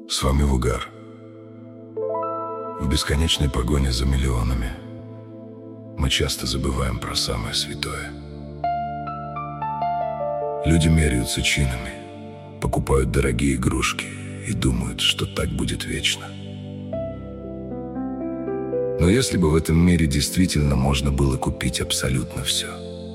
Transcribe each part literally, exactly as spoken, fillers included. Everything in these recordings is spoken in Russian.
С вами Вугар. В бесконечной погоне за миллионами мы часто забываем про самое святое. Люди меряются чинами, покупают дорогие игрушки и думают, что так будет вечно. Но если бы в этом мире действительно можно было купить абсолютно все,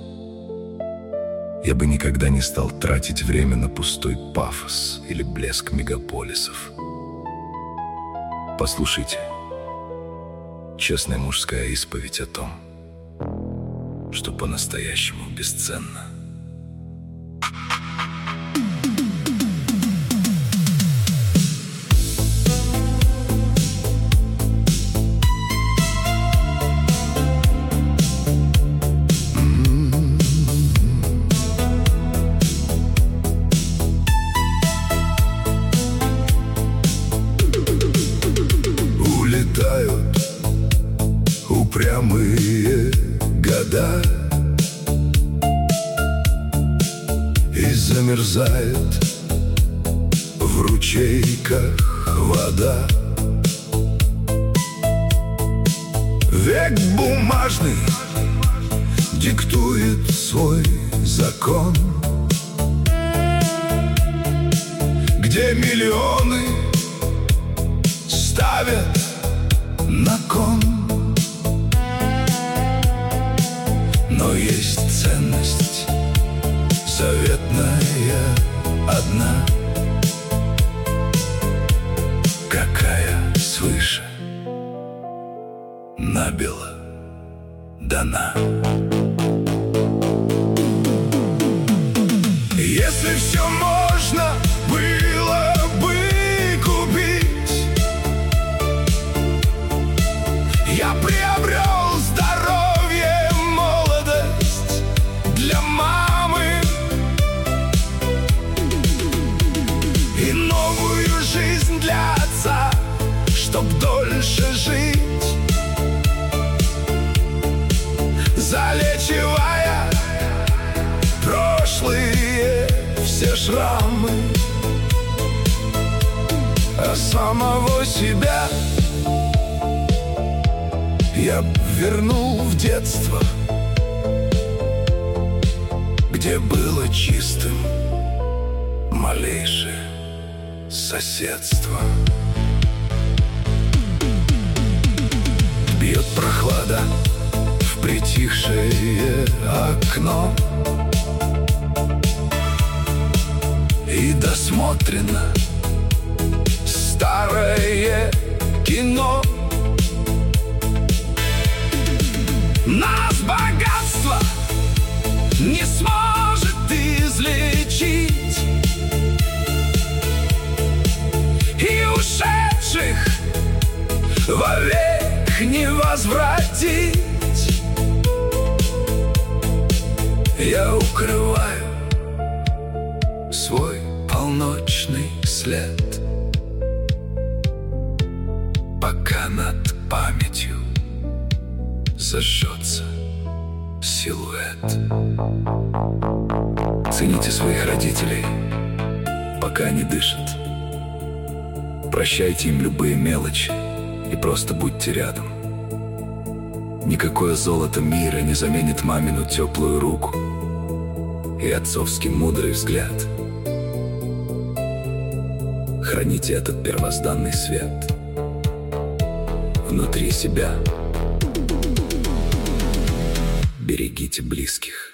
я бы никогда не стал тратить время на пустой пафос или блеск мегаполисов. Послушайте, честная мужская исповедь о том, что по-настоящему бесценно. Улетают упрямые года, и замерзает в ручейках вода. Век бумажный диктует свой закон, где миллионы ставят на кон. Но есть ценность заветная одна, какая свыше набело дана. Если все можно было бы купить, я приобрел здоровье, молодость для мамы и новую жизнь для отца, чтоб дольше жить, залечивая прошлые все шрамы, а самого себя я вернул в детство, где было чистым малейшее соседство. Бьет прохлада в притихшее окно, и досмотрено старое кино. Нас богатство не сможет излечить, и ушедших вовек не возвратить. Я укрываю свой полночный след, пока над памятью зажжется силуэт. Цените своих родителей, пока они дышат. Прощайте им любые мелочи и просто будьте рядом. Никакое золото мира не заменит мамину теплую руку и отцовский мудрый взгляд. Храните этот первозданный свет внутри себя. Берегите близких.